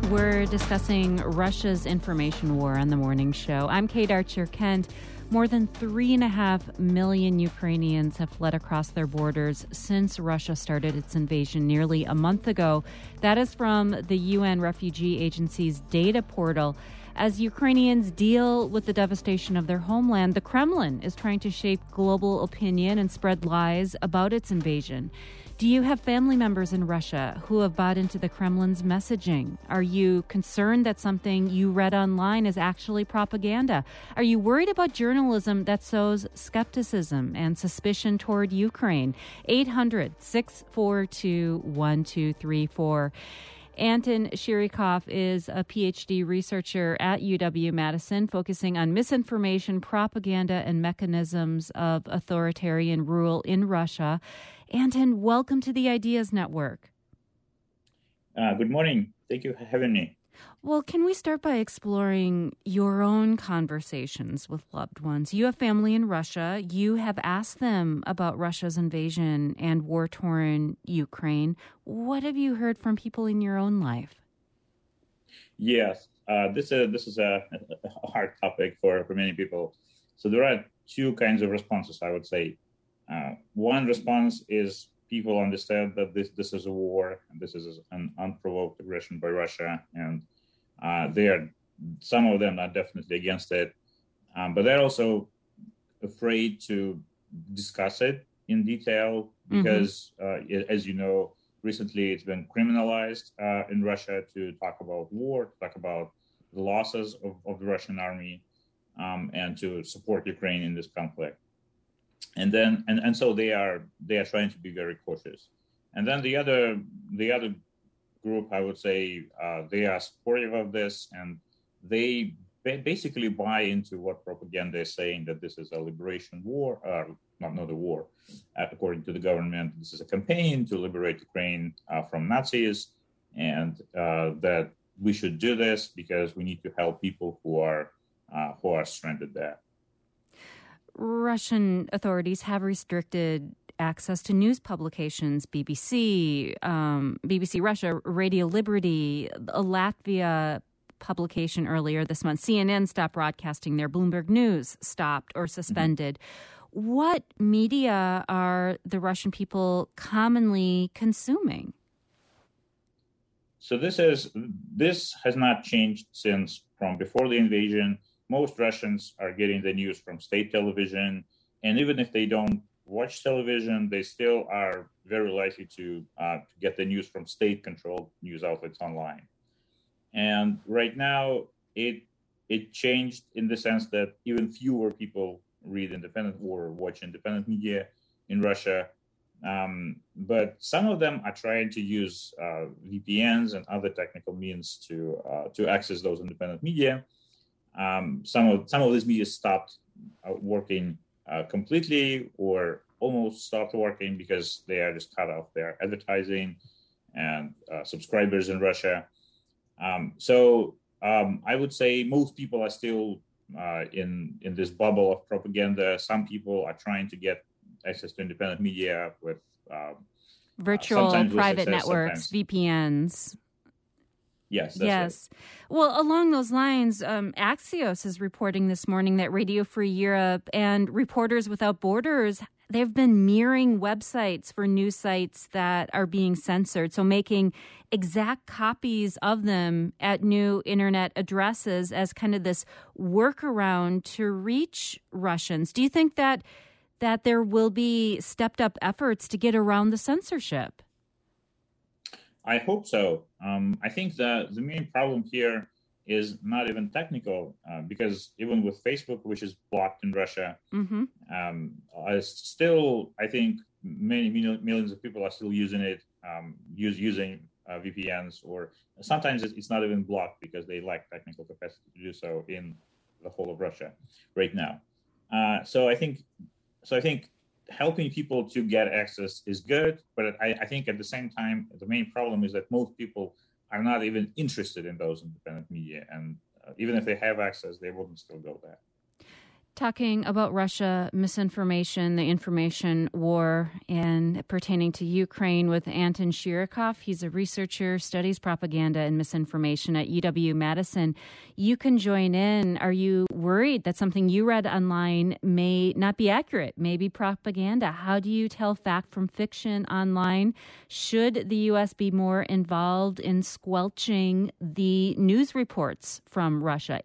We're discussing Russia's information war on the morning show. I'm Kate Archer-Kent. More than 3.5 million Ukrainians have fled across their borders since Russia started its invasion nearly a month ago. That is from the UN Refugee Agency's data portal. As Ukrainians deal with the devastation of their homeland, the Kremlin is trying to shape global opinion and spread lies about its invasion. Do you have family members in Russia who have bought into the Kremlin's messaging? Are you concerned that something you read online is actually propaganda? Are you worried about journalism that sows skepticism and suspicion toward Ukraine? 800-642-1234. Anton Shirikov is a PhD researcher at UW-Madison, focusing on misinformation, propaganda, and mechanisms of authoritarian rule in Russia. Anton, welcome to the Ideas Network. Good morning. Thank you for having me. Well, can we start by exploring your own conversations with loved ones? You have family in Russia. You have asked them about Russia's invasion and war-torn Ukraine. What have you heard from people in your own life? Yes, this is a hard topic for many people. So there are two kinds of responses, I would say. One response is people understand that this is a war, and this is an unprovoked aggression by Russia, and some of them are definitely against it, but they're also afraid to discuss it in detail because, as you know, recently it's been criminalized in Russia to talk about war, to talk about the losses of the Russian army, and to support Ukraine in this conflict. And so they are trying to be very cautious. And then the other group, I would say, they are supportive of this, and they basically buy into what propaganda is saying, that this is a liberation war, not a war. According to the government, this is a campaign to liberate Ukraine from Nazis, and that we should do this because we need to help people who are stranded there. Russian authorities have restricted access to news publications, BBC Russia, Radio Liberty, a Latvia publication earlier this month. CNN stopped broadcasting there. Bloomberg News stopped or suspended. What media are the Russian people commonly consuming? So this has not changed since from before the invasion. Most Russians are getting the news from state television, and even if they don't watch television, they still are very likely to get the news from state-controlled news outlets online. And right now, it changed in the sense that even fewer people read independent or watch independent media in Russia. But some of them are trying to use VPNs and other technical means to access those independent media. Some of these media stopped working completely or almost stopped working because they are just cut off their advertising and subscribers in Russia. So I would say most people are still in this bubble of propaganda. Some people are trying to get access to independent media with virtual private networks, VPNs. Yes, that's right. Well, along those lines, Axios is reporting this morning that Radio Free Europe and Reporters Without Borders, they've been mirroring websites for news sites that are being censored, so making exact copies of them at new internet addresses as kind of this workaround to reach Russians. Do you think that there will be stepped-up efforts to get around the censorship? I hope so. I think the main problem here is not even technical, because even with Facebook, which is blocked in Russia, I think many millions of people are still using it, using VPNs, or sometimes it's not even blocked because they lack technical capacity to do so in the whole of Russia right now. So I think helping people to get access is good, but I think at the same time, the main problem is that most people are not even interested in those independent media. And even if they have access, they wouldn't still go there. Talking about Russia, misinformation, the information war, and pertaining to Ukraine with Anton Chirikov. He's a researcher, studies propaganda and misinformation at UW-Madison. You can join in. Are you worried that something you read online may not be accurate, may be propaganda? How do you tell fact from fiction online? Should the U.S. be more involved in squelching the news reports from Russia?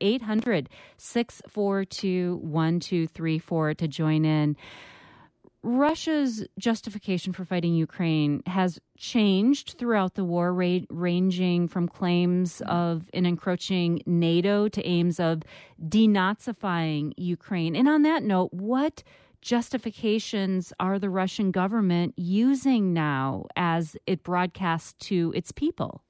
800-642-1234 to join in. Russia's justification for fighting Ukraine has changed throughout the war, ranging from claims of an encroaching NATO to aims of denazifying Ukraine. And on that note, what justifications are the Russian government using now as it broadcasts to its people?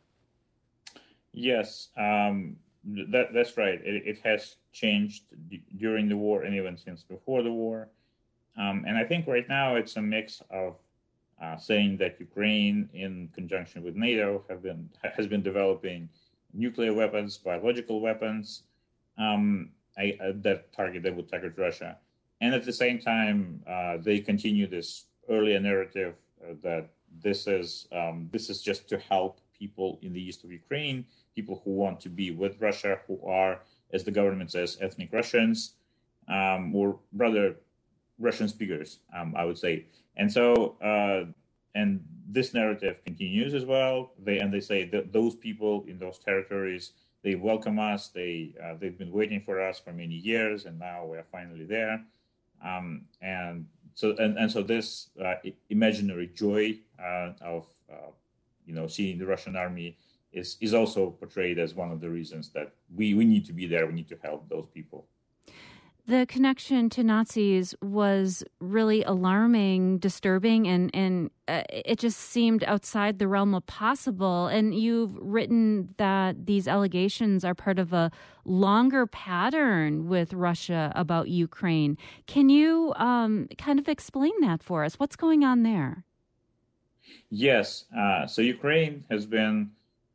Yes, that's right. It has changed during the war and even since before the war. And I think right now it's a mix of saying that Ukraine, in conjunction with NATO, has been developing nuclear weapons, biological weapons that would target Russia. And at the same time, they continue this earlier narrative that this is just to help people in the east of Ukraine, people who want to be with Russia, who are, as the government says, ethnic Russians, or rather Russian speakers, I would say. And so, and this narrative continues as well. They say that those people in those territories, they welcome us. They've been waiting for us for many years, and now we are finally there. And so this imaginary joy of seeing the Russian army is also portrayed as one of the reasons that we need to be there. We need to help those people. The connection to Nazis was really alarming, disturbing, and it just seemed outside the realm of possible. And you've written that these allegations are part of a longer pattern with Russia about Ukraine. Can you kind of explain that for us? What's going on there? Yes. So Ukraine has been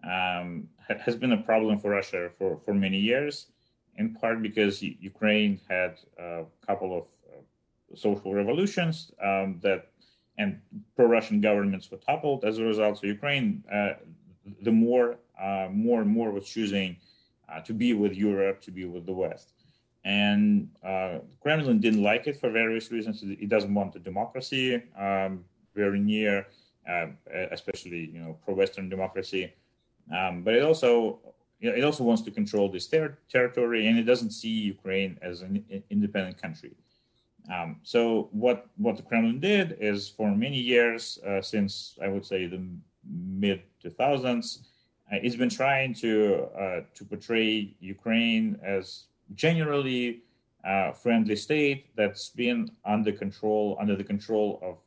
a problem for Russia for many years. In part because Ukraine had a couple of social revolutions and pro-Russian governments were toppled as a result. So Ukraine, the more and more was choosing to be with Europe, to be with the West. And Kremlin didn't like it for various reasons. It doesn't want a democracy very near, especially pro-Western democracy. But it also wants to control this territory, and it doesn't see Ukraine as an independent country. So what the Kremlin did is, for many years, since I would say the mid-2000s, it's been trying to portray Ukraine as generally friendly state that's been under the control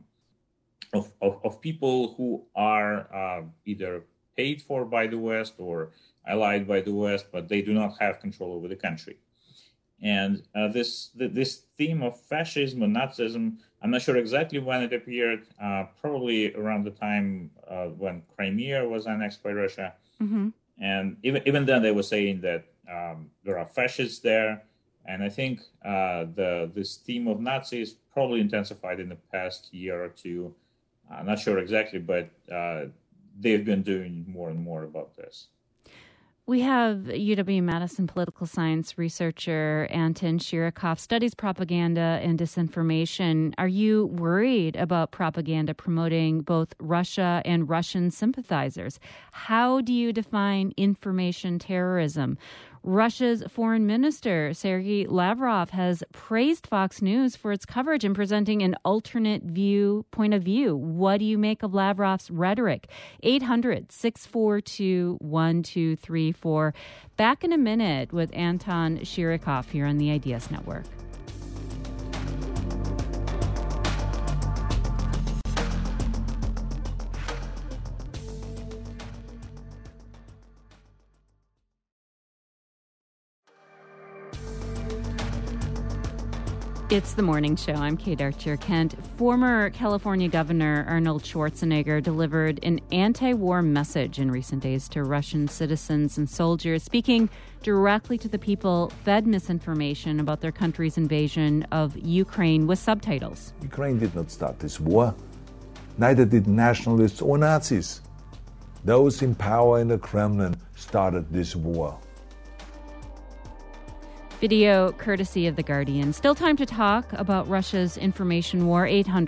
of people who are either paid for by the West or allied by the West, but they do not have control over the country. And this theme of fascism and Nazism, I'm not sure exactly when it appeared, probably around the time when Crimea was annexed by Russia. Mm-hmm. And even then they were saying that there are fascists there. And I think this theme of Nazis probably intensified in the past year or two. I'm not sure exactly, but they've been doing more and more about this. We have UW-Madison political science researcher Anton Chirikov, studies propaganda and disinformation. Are you worried about propaganda promoting both Russia and Russian sympathizers? How do you define information terrorism? Russia's foreign minister, Sergei Lavrov, has praised Fox News for its coverage and presenting an alternate point of view. What do you make of Lavrov's rhetoric? 800-642-1234. Back in a minute with Anton Chirikov here on the Ideas Network. It's the morning show. I'm Kate Archer-Kent. Former California Governor Arnold Schwarzenegger delivered an anti-war message in recent days to Russian citizens and soldiers, speaking directly to the people fed misinformation about their country's invasion of Ukraine with subtitles. Ukraine did not start this war. Neither did nationalists or Nazis. Those in power in the Kremlin started this war. Video courtesy of The Guardian. Still time to talk about Russia's information war.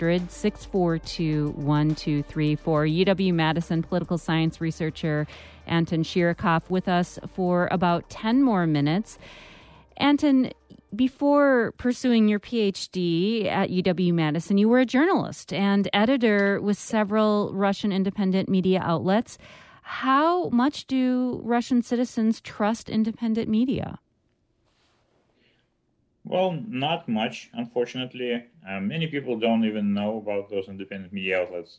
800-642-1234. UW-Madison political science researcher Anton Shirokov with us for about 10 more minutes. Anton, before pursuing your PhD at UW-Madison, you were a journalist and editor with several Russian independent media outlets. How much do Russian citizens trust independent media? Well, not much, unfortunately. Many people don't even know about those independent media outlets.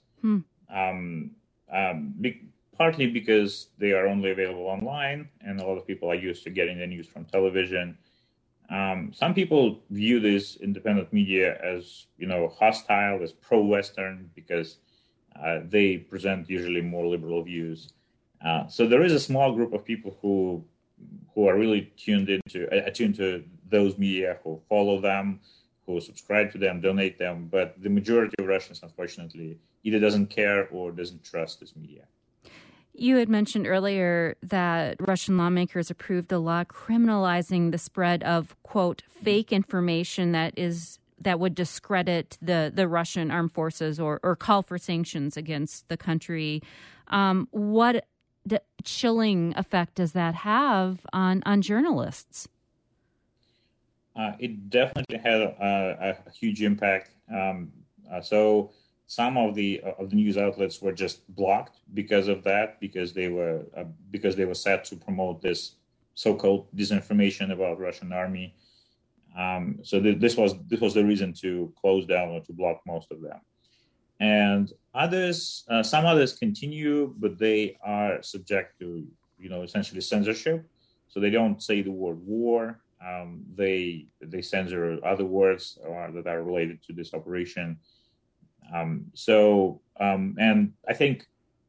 Partly because they are only available online, and a lot of people are used to getting the news from television. Some people view this independent media as, hostile, as pro-Western, because they present usually more liberal views. So there is a small group of people who are really attuned to those media, who follow them, who subscribe to them, donate them. But the majority of Russians, unfortunately, either doesn't care or doesn't trust this media. You had mentioned earlier that Russian lawmakers approved a law criminalizing the spread of, quote, fake information that would discredit the Russian armed forces or call for sanctions against the country. What the chilling effect does that have on journalists? It definitely had a huge impact. So some of the news outlets were just blocked because of that, because they were set to promote this so-called disinformation about Russian army. So this was the reason to close down or to block most of them. And some others continue, but they are subject to, essentially censorship. So they don't say the word war. They censor other words that are related to this operation. And I think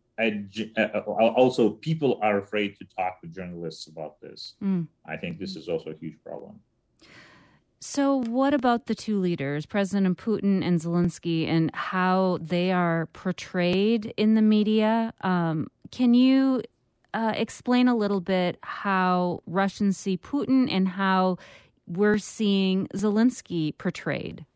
also people are afraid to talk to journalists about this. I think this is also a huge problem. So what about the two leaders, President Putin and Zelensky, and how they are portrayed in the media? Can you explain a little bit how Russians see Putin and how we're seeing Zelensky portrayed?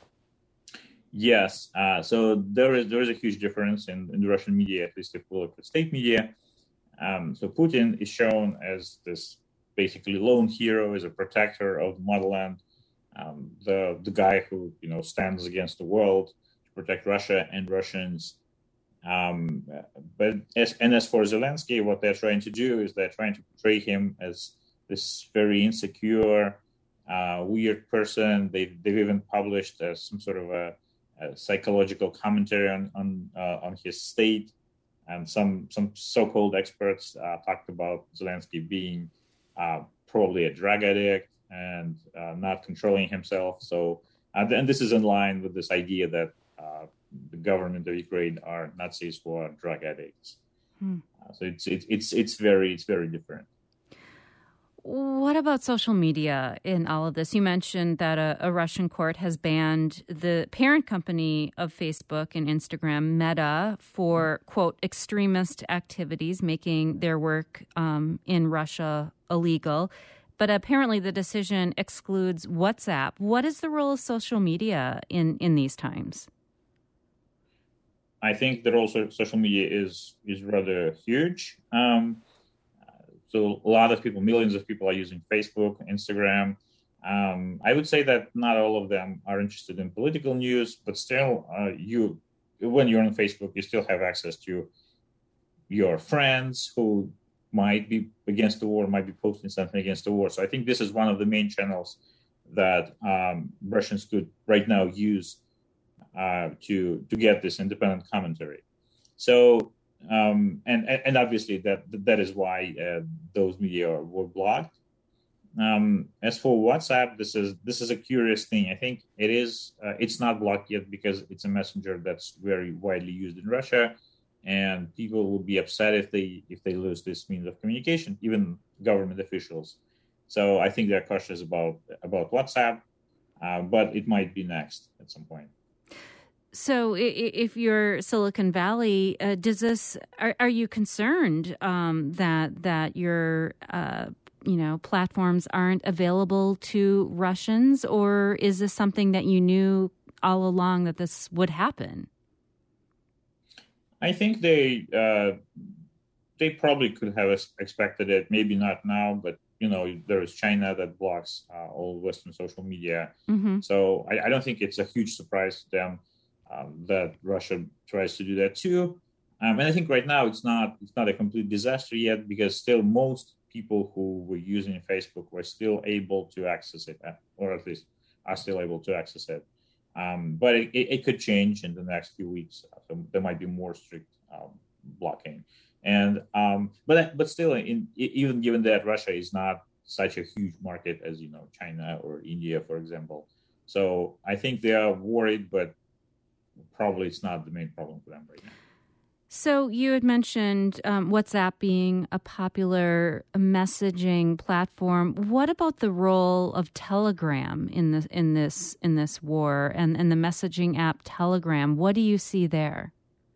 Yes. So there is a huge difference in the Russian media, at least if we look at state media. So Putin is shown as this basically lone hero, as a protector of the motherland, the guy who stands against the world to protect Russia and Russians. But as for Zelensky, what they're trying to do is they're trying to portray him as this very insecure, weird person. They've even published some sort of a psychological commentary on his state, and some so-called experts talked about Zelensky being probably a drug addict and not controlling himself. So, and this is in line with this idea that the government of Ukraine are Nazis who are drug addicts. So it's very different. What about social media in all of this? You mentioned that a Russian court has banned the parent company of Facebook and Instagram, Meta, for, quote, extremist activities, making their work in Russia illegal. But apparently the decision excludes WhatsApp. What is the role of social media in these times? I think the role of social media is rather huge. So a lot of people, millions of people are using Facebook, Instagram. I would say that not all of them are interested in political news, but still, when you're on Facebook, you still have access to your friends who might be against the war, might be posting something against the war. So I think this is one of the main channels that Russians could right now use to get this independent commentary. So and obviously that is why those media were blocked. As for WhatsApp, this is a curious thing. I think it is. It's not blocked yet because it's a messenger that's very widely used in Russia, and people will be upset if they lose this means of communication, even government officials. So I think they're cautious about WhatsApp, but it might be next at some point. So, if you're Silicon Valley, are you concerned that your platforms aren't available to Russians, or is this something that you knew all along that this would happen? I think they probably could have expected it. Maybe not now, but there is China that blocks all Western social media. Mm-hmm. So I don't think it's a huge surprise to them that Russia tries to do that too. And I think right now it's not a complete disaster yet, because still most people who were using Facebook were still able to access it, or at least are still able to access it. But it could change in the next few weeks. So there might be more strict blocking. And but still, even given that Russia is not such a huge market as China or India, for example, so I think they are worried, but probably it's not the main problem for them right now. So you had mentioned WhatsApp being a popular messaging platform. What about the role of Telegram in this war and the messaging app Telegram? What do you see there?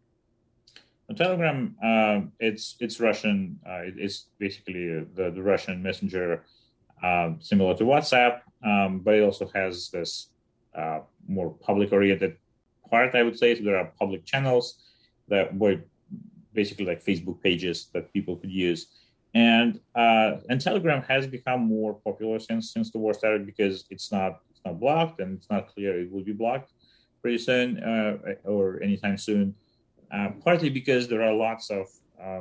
Telegram, it's Russian. It's basically the Russian messenger, similar to WhatsApp, but it also has this more public-oriented part, I would say. So there are public channels that were basically like Facebook pages that people could use, and Telegram has become more popular since the war started, because it's not blocked, and it's not clear it will be blocked pretty soon or anytime soon. Partly because there are lots of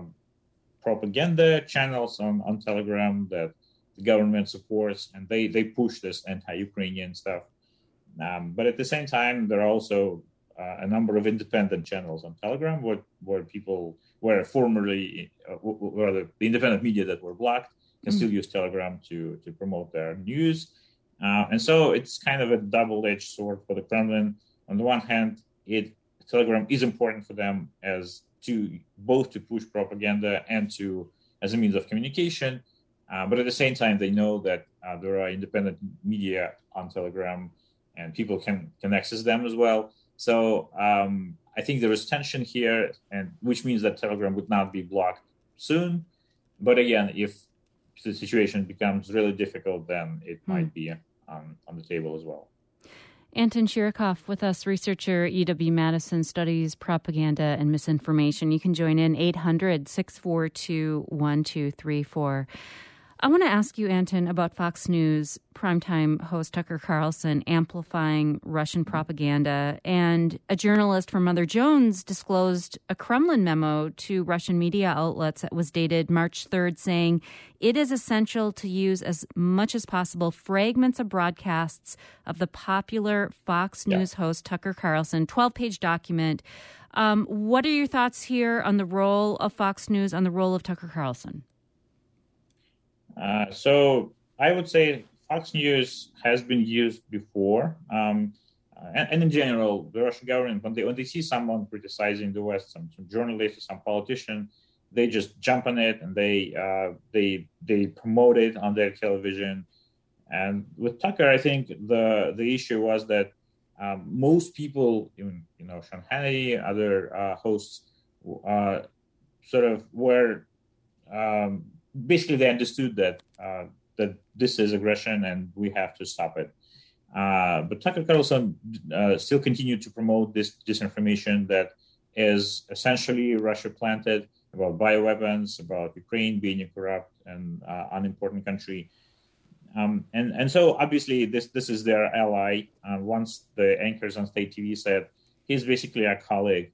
propaganda channels on Telegram that the government supports, and they push this anti-Ukrainian stuff. But at the same time, there are also a number of independent channels on Telegram where formerly, the independent media that were blocked can still use Telegram to promote their news. And so it's kind of a double-edged sword for the Kremlin. On the one hand, Telegram is important for them both to push propaganda and as a means of communication. But at the same time, they know that there are independent media on Telegram, and people can access them as well. So I think there is tension here, and which means that Telegram would not be blocked soon. But again, if the situation becomes really difficult, then it might be on the table as well. Anton Chirikov with us, researcher at UW-Madison, studies propaganda and misinformation. You can join in 800-642-1234. I want to ask you, Anton, about Fox News primetime host Tucker Carlson amplifying Russian propaganda. And a journalist from Mother Jones disclosed a Kremlin memo to Russian media outlets that was dated March 3rd, saying it is essential to use as much as possible fragments of broadcasts of the popular Fox News host Tucker Carlson, 12-page document. What are your thoughts here on the role of Fox News, on the role of Tucker Carlson? So I would say Fox News has been used before, and in general, the Russian government, when they see someone criticizing the West, some journalist or some politician, they just jump on it and they promote it on their television. And with Tucker, I think the issue was that most people, even Sean Hannity, other hosts, sort of were. Basically, they understood that this is aggression and we have to stop it. But Tucker Carlson still continued to promote this disinformation that is essentially Russia planted about bioweapons, about Ukraine being a corrupt and unimportant country. And so obviously this is their ally. Once the anchors on state TV said he's basically a colleague,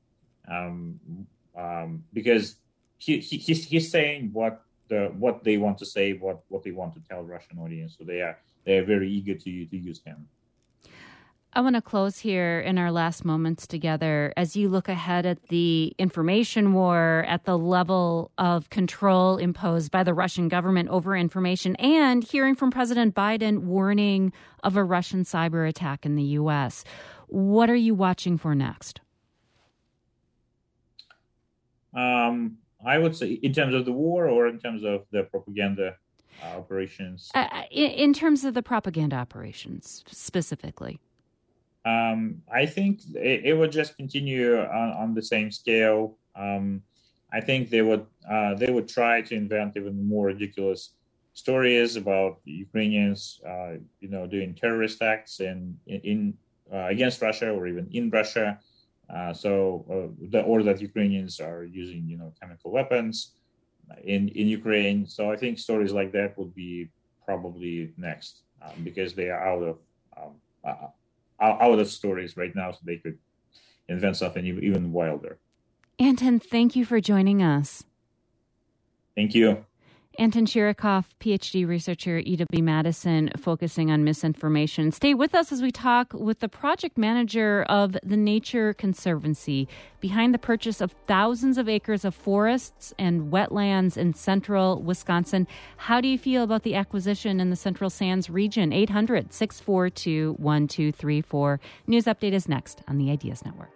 because he's saying what they want to say, what they want to tell Russian audience. So they are very eager to use him. I want to close here in our last moments together as you look ahead at the information war, at the level of control imposed by the Russian government over information, and hearing from President Biden warning of a Russian cyber attack in the U.S. What are you watching for next? I would say in terms of the war or in terms of the propaganda operations? In terms of the propaganda operations specifically. I think it would just continue on the same scale. I think they would try to invent even more ridiculous stories about Ukrainians, doing terrorist acts in against Russia or even in Russia. Or that Ukrainians are using, chemical weapons in Ukraine. So I think stories like that would be probably next because they are out of stories right now, so they could invent something even wilder. Anton, thank you for joining us. Thank you. Anton Chirikov, PhD researcher at UW-Madison, focusing on misinformation. Stay with us as we talk with the project manager of the Nature Conservancy behind the purchase of thousands of acres of forests and wetlands in central Wisconsin. How do you feel about the acquisition in the Central Sands region? 800-642-1234. News Update is next on the Ideas Network.